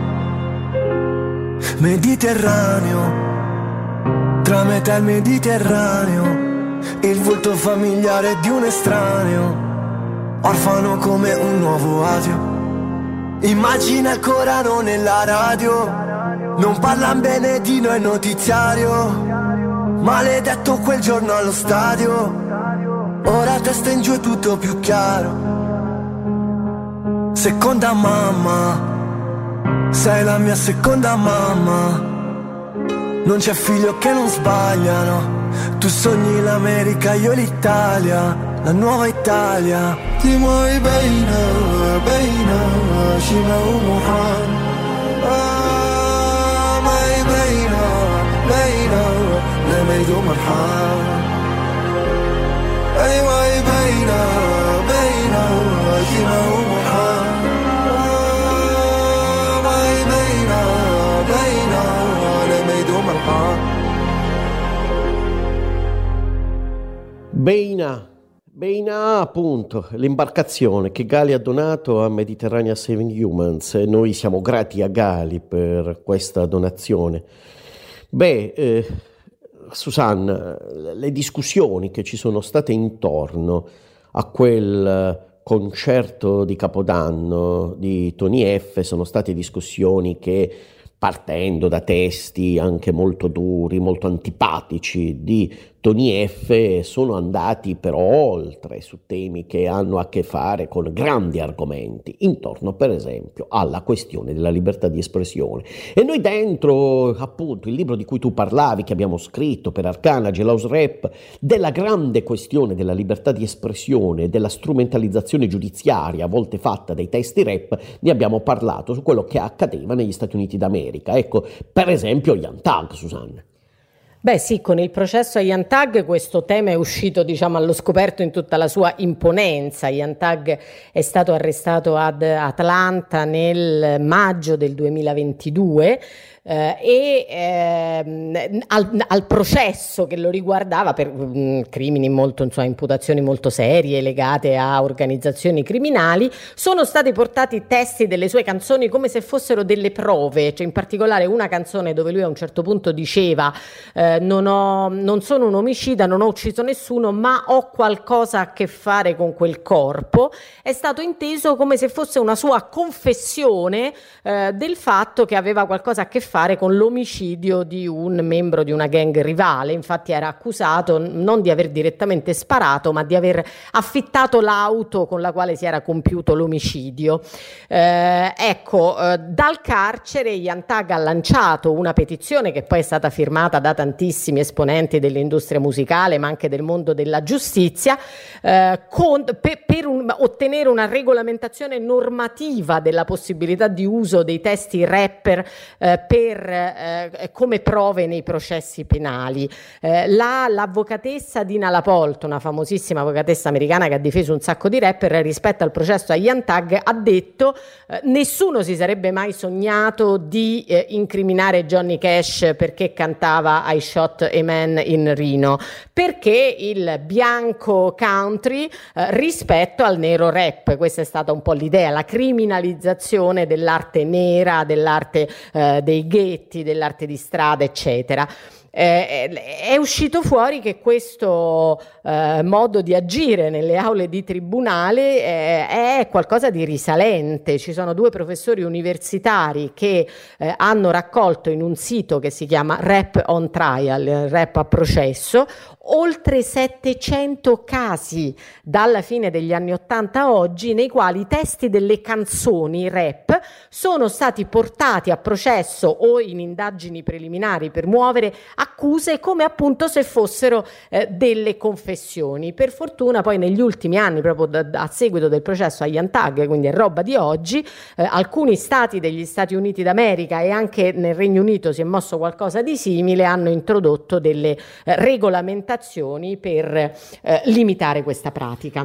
Mediterraneo tra metà il Mediterraneo il volto familiare di un estraneo orfano come un nuovo asio immagina il Corano nella radio non parlan bene di noi notiziario maledetto quel giorno allo stadio ora testa in giù è tutto più chiaro seconda mamma sei la mia seconda mamma non c'è figlio che non sbagliano tu sogni l'America, io l'Italia la nuova Italia ti muovi bene, bene Shima Umuhan mai bene, bene لما يدوم الحال أيوة بينا بينا Shima Umuhan mai بينا بينا لما يدوم الحال Beina, appunto, l'imbarcazione che Gali ha donato a Mediterranean Saving Humans. Noi siamo grati a Gali per questa donazione. Susanna, le discussioni che ci sono state intorno a quel concerto di Capodanno di Tony F sono state discussioni che, partendo da testi anche molto duri, molto antipatici di Tony F, sono andati però oltre su temi che hanno a che fare con grandi argomenti, intorno per esempio alla questione della libertà di espressione. E noi dentro, appunto, il libro di cui tu parlavi, che abbiamo scritto per Arcana, Jailhouse Rap, della grande questione della libertà di espressione, della strumentalizzazione giudiziaria a volte fatta dai testi rap, ne abbiamo parlato su quello che accadeva negli Stati Uniti d'America. Ecco, per esempio, Young Thug, Susanna. Beh sì, con il processo a Young Thug questo tema è uscito, diciamo, allo scoperto in tutta la sua imponenza. Young Thug è stato arrestato ad Atlanta nel maggio del 2022 al processo che lo riguardava per crimini molto, insomma, imputazioni molto serie legate a organizzazioni criminali, sono stati portati testi delle sue canzoni come se fossero delle prove, cioè in particolare una canzone dove lui a un certo punto diceva non sono un omicida, non ho ucciso nessuno, ma ho qualcosa a che fare con quel corpo, è stato inteso come se fosse una sua confessione del fatto che aveva qualcosa a che fare con l'omicidio di un membro di una gang rivale. Infatti era accusato non di aver direttamente sparato, ma di aver affittato l'auto con la quale si era compiuto l'omicidio. Dal carcere Young Thug ha lanciato una petizione che poi è stata firmata da tantissimi esponenti dell'industria musicale, ma anche del mondo della giustizia, per ottenere una regolamentazione normativa della possibilità di uso dei testi rapper come prove nei processi penali. L'avvocatessa Dina Lapolte, una famosissima avvocatessa americana che ha difeso un sacco di rapper, rispetto al processo a Young Thug ha detto nessuno si sarebbe mai sognato di incriminare Johnny Cash perché cantava I Shot a Man in Reno, perché il bianco country rispetto al nero rap. Questa è stata un po' l'idea, la criminalizzazione dell'arte nera, dell'arte dei ghetti, dell'arte di strada, eccetera. È uscito fuori che questo modo di agire nelle aule di tribunale è qualcosa di risalente. Ci sono due professori universitari che hanno raccolto in un sito che si chiama Rap on Trial, rap a processo, oltre 700 casi dalla fine degli anni 80 a oggi, nei quali i testi delle canzoni rap sono stati portati a processo o in indagini preliminari per muovere accuse come appunto se fossero delle confessioni. Per fortuna poi negli ultimi anni, proprio a seguito del processo a Young Thug, quindi è roba di oggi, alcuni stati degli Stati Uniti d'America e anche nel Regno Unito si è mosso qualcosa di simile, hanno introdotto delle regolamentazioni per limitare questa pratica.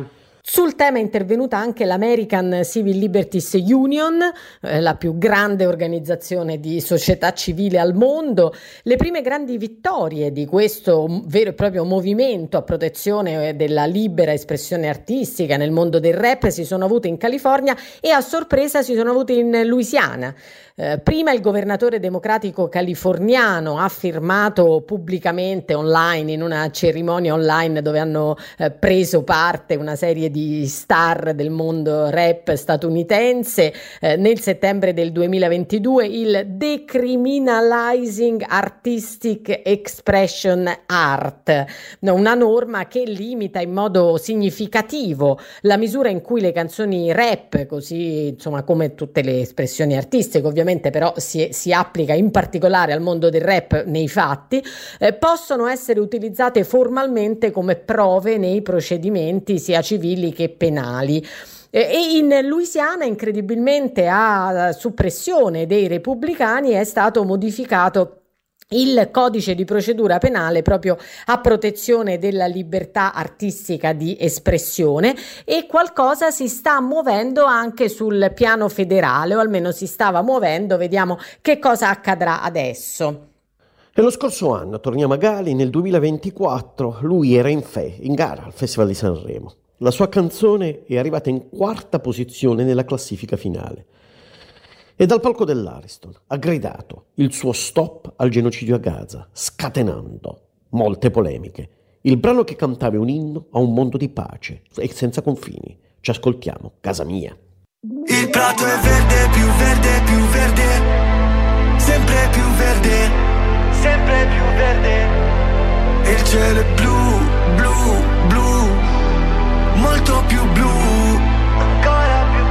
Sul tema è intervenuta anche l'American Civil Liberties Union, la più grande organizzazione di società civile al mondo. Le prime grandi vittorie di questo vero e proprio movimento a protezione della libera espressione artistica nel mondo del rap si sono avute in California e a sorpresa si sono avute in Louisiana. Prima il governatore democratico californiano ha firmato pubblicamente online, in una cerimonia online dove hanno preso parte una serie di star del mondo rap statunitense, nel settembre del 2022 il Decriminalizing Artistic Expression Art, una norma che limita in modo significativo la misura in cui le canzoni rap, così insomma come tutte le espressioni artistiche ovviamente, però si applica in particolare al mondo del rap nei fatti, possono essere utilizzate formalmente come prove nei procedimenti sia civili che penali. E in Louisiana, incredibilmente a suppressione dei repubblicani, è stato modificato il codice di procedura penale proprio a protezione della libertà artistica di espressione, e qualcosa si sta muovendo anche sul piano federale, o almeno si stava muovendo. Vediamo che cosa accadrà adesso. E lo scorso anno, torniamo a Gali, nel 2024 lui era in gara al Festival di Sanremo. La sua canzone è arrivata in 4ª posizione nella classifica finale. E dal palco dell'Ariston ha gridato il suo stop al genocidio a Gaza, scatenando molte polemiche. Il brano che cantava è un inno a un mondo di pace e senza confini. Ci ascoltiamo, Casa Mia. Il prato è verde, più verde, più verde, sempre più verde, sempre più verde. E il cielo è blu, blu, blu, molto più blu, ancora più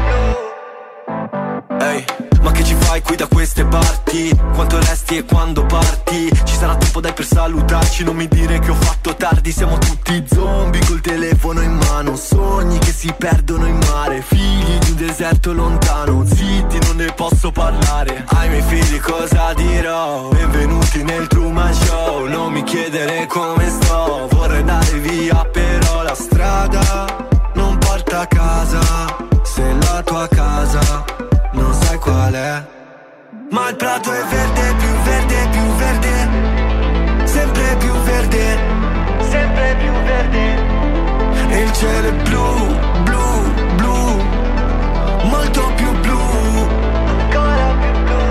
blu. Ehi, ma che ci fai qui da queste parti? Quanto resti e quando parti? Ci sarà tempo dai per salutarci, non mi dire che ho fatto tardi. Siamo tutti zombie col telefono in mano, sogni che si perdono in mare, figli di un deserto lontano, zitti non ne posso parlare. Ai miei figli cosa dirò? Benvenuti nel Truman Show, non mi chiedere come sto, vorrei andare via però la strada non porta a casa. Se la tua casa non sai qual è, ma il prato è verde, più verde, più verde, sempre più verde, sempre più verde. E il cielo è blu, blu, blu, molto più blu, ancora più blu.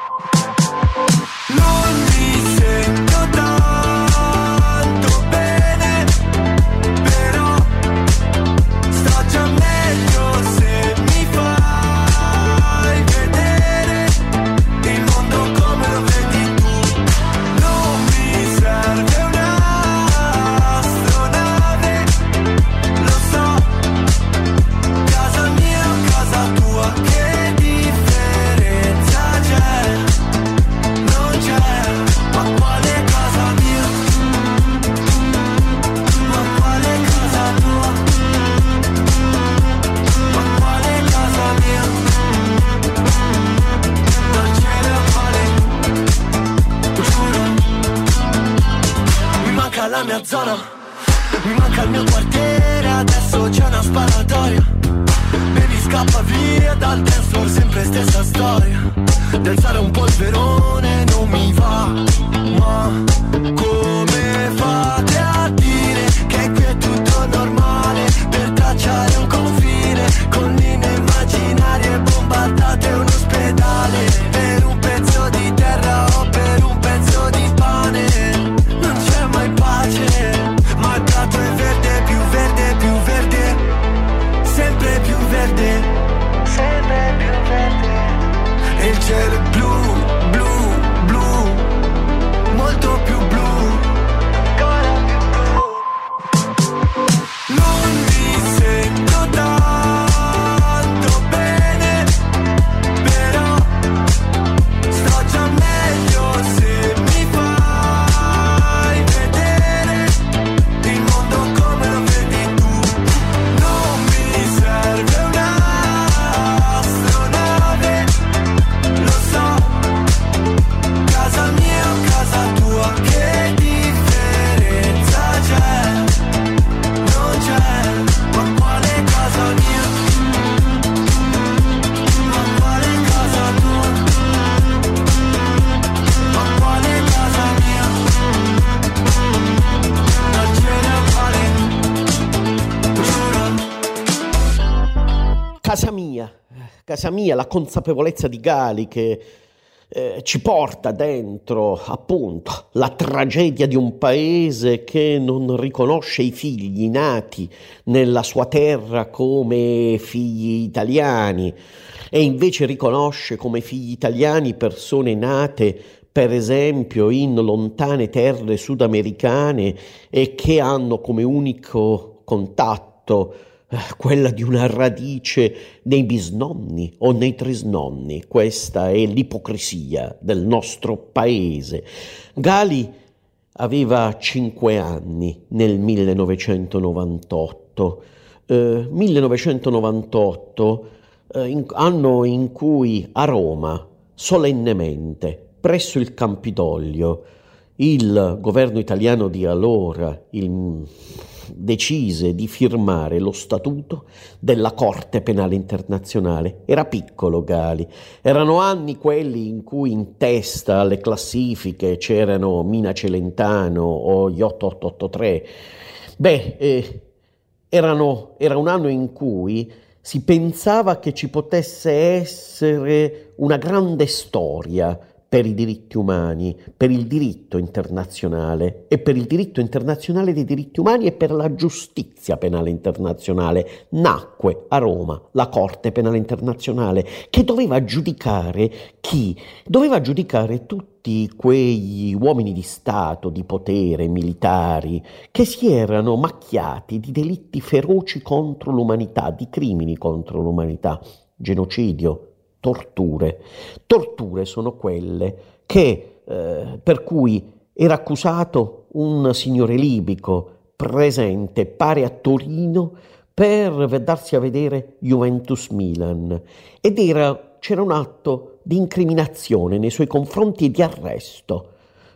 Non mi sento tanto bene, però sto già meglio se mi fai vedere il mondo come lo vedi tu. Non mi serve un'astronave, lo so, casa mia o casa tua, che differenza c'è? Non c'è, ma quale casa mia? Ma quale casa tua? Ma quale casa mia? Non ce ne vale, giuro. Mi manca la mia zona, mi manca il mio quartiere, adesso c'è una sparatoria. Baby scappa via dal dance floor, sempre stessa storia. Danzare un polverone non mi va, ma come fate a dire che qui è tutto normale? Per tracciare un confine con linee immaginarie, bombardate un ospedale per un pezzo di terra o per un pezzo di pane. Non c'è mai pace, ma il prato è verde, più verde, più verde, sempre più verde, sempre più verde. E il cielo è blu, blu, blu, molto più blu. casa mia, la consapevolezza di Gali che ci porta dentro appunto la tragedia di un paese che non riconosce i figli nati nella sua terra come figli italiani e invece riconosce come figli italiani persone nate per esempio in lontane terre sudamericane e che hanno come unico contatto quella di una radice nei bisnonni o nei trisnonni. Questa è l'ipocrisia del nostro paese. Gali aveva 5 anni nel 1998, 1998 anno in cui a Roma solennemente presso il Campidoglio il governo italiano di allora decise di firmare lo statuto della Corte Penale Internazionale. Era piccolo Gali, erano anni quelli in cui in testa alle classifiche c'erano Mina Celentano o gli 8883. Era un anno in cui si pensava che ci potesse essere una grande storia per i diritti umani, per il diritto internazionale e per il diritto internazionale dei diritti umani e per la giustizia penale internazionale. Nacque a Roma la Corte Penale Internazionale che doveva giudicare chi? Doveva giudicare tutti quegli uomini di Stato, di potere, militari, che si erano macchiati di delitti feroci contro l'umanità, di crimini contro l'umanità, genocidio, torture. Torture sono quelle che, per cui era accusato un signore libico presente, pare a Torino, per darsi a vedere Juventus Milan ed c'era un atto di incriminazione nei suoi confronti e di arresto.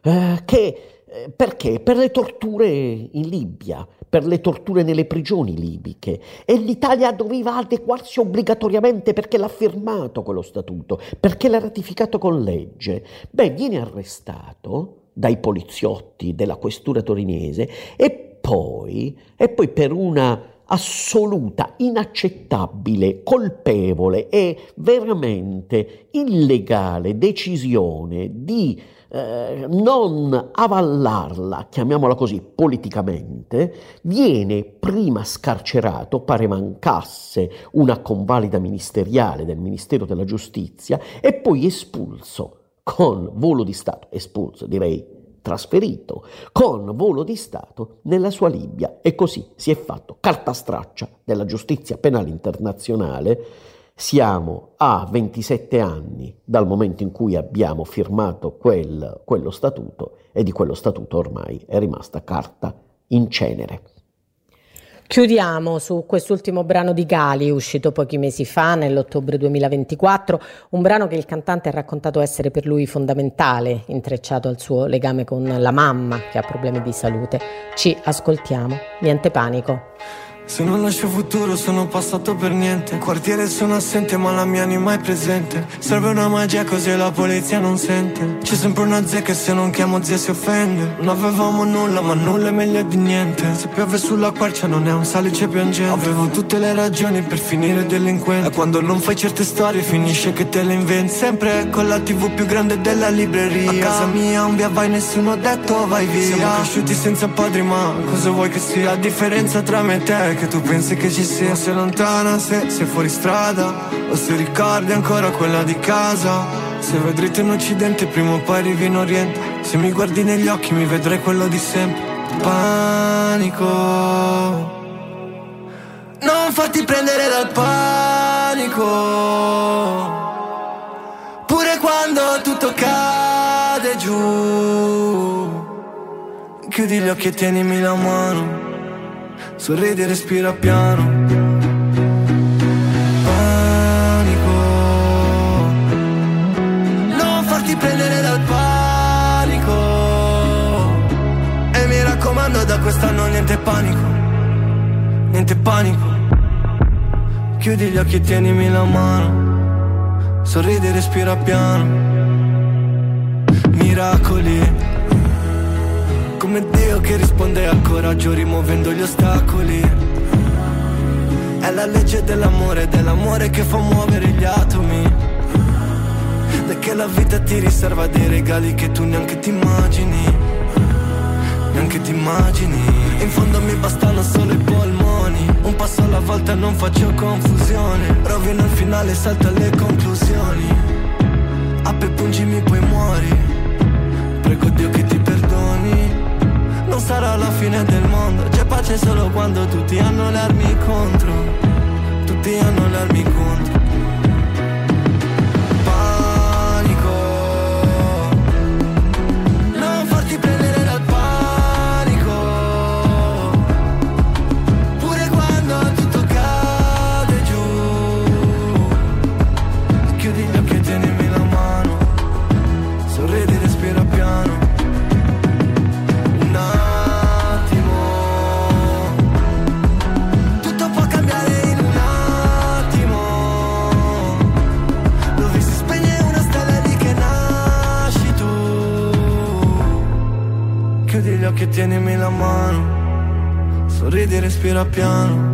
Perché? Per le torture in Libia, per le torture nelle prigioni libiche, e l'Italia doveva adeguarsi obbligatoriamente perché l'ha firmato quello statuto, perché l'ha ratificato con legge. Viene arrestato dai poliziotti della questura torinese e poi per una assoluta, inaccettabile, colpevole e veramente illegale decisione di non avallarla, chiamiamola così, politicamente, viene prima scarcerato, pare mancasse una convalida ministeriale del Ministero della Giustizia, e poi espulso con volo di Stato, trasferito con volo di Stato nella sua Libia, e così si è fatto carta straccia della giustizia penale internazionale. Siamo a 27 anni dal momento in cui abbiamo firmato quello statuto, e di quello statuto ormai è rimasta carta in cenere. Chiudiamo su quest'ultimo brano di Gali, uscito pochi mesi fa, nell'ottobre 2024, un brano che il cantante ha raccontato essere per lui fondamentale, intrecciato al suo legame con la mamma che ha problemi di salute. Ci ascoltiamo, Niente panico. Se non lascio futuro sono passato per niente. Quartiere sono assente ma la mia anima è presente. Serve una magia così la polizia non sente. C'è sempre una zia che se non chiamo zia si offende. Non avevamo nulla ma nulla è meglio di niente. Se piove sulla quercia non è un salice piangente. Avevo tutte le ragioni per finire delinquente. E quando non fai certe storie finisce che te le inventi. Sempre con la TV più grande della libreria. A casa mia un via vai, nessuno ha detto vai via. Siamo cresciuti senza padri ma cosa vuoi che sia? La differenza tra me e te che tu pensi che ci sia. Se lontana, se sei fuori strada, o se ricordi ancora quella di casa. Se vai dritto in occidente prima o poi arrivi in oriente. Se mi guardi negli occhi mi vedrai quello di sempre. Panico, non farti prendere dal panico. Pure quando tutto cade giù, chiudi gli occhi e tienimi la mano. Sorridi e respira piano. Panico, non farti prendere dal panico. E mi raccomando da quest'anno niente panico. Niente panico. Chiudi gli occhi e tienimi la mano. Sorridi e respira piano. Miracoli, come Dio che risponde al coraggio rimuovendo gli ostacoli. È la legge dell'amore che fa muovere gli atomi. E che la vita ti riserva dei regali che tu neanche ti immagini. Neanche ti immagini. In fondo mi bastano solo i polmoni. Un passo alla volta, non faccio confusione. Rovino il finale, salto alle conclusioni. Apri, pungimi, poi muori. Prego Dio che ti perdoni. Non sarà la fine del mondo. C'è pace solo quando tutti hanno le armi contro. Tutti hanno le armi contro. Panico. Non farti prendere dal panico. Pure quando tutto cade giù. Chiudi gli occhi e tienimi la mano. Sorridi, respira piano. Che tienimi la mano, sorridi, respira piano.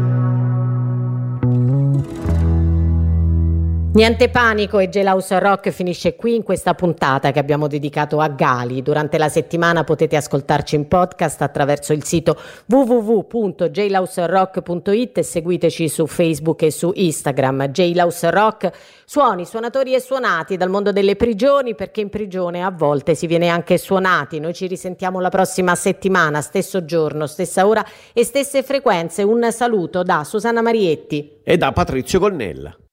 Niente panico e Jailhouse Rock finisce qui in questa puntata che abbiamo dedicato a Gali. Durante la settimana potete ascoltarci in podcast attraverso il sito www.jailhouserock.it e seguiteci su Facebook e su Instagram. Jailhouse Rock, suoni, suonatori e suonati dal mondo delle prigioni, perché in prigione a volte si viene anche suonati. Noi ci risentiamo la prossima settimana, stesso giorno, stessa ora e stesse frequenze. Un saluto da Susanna Marietti e da Patrizio Connella.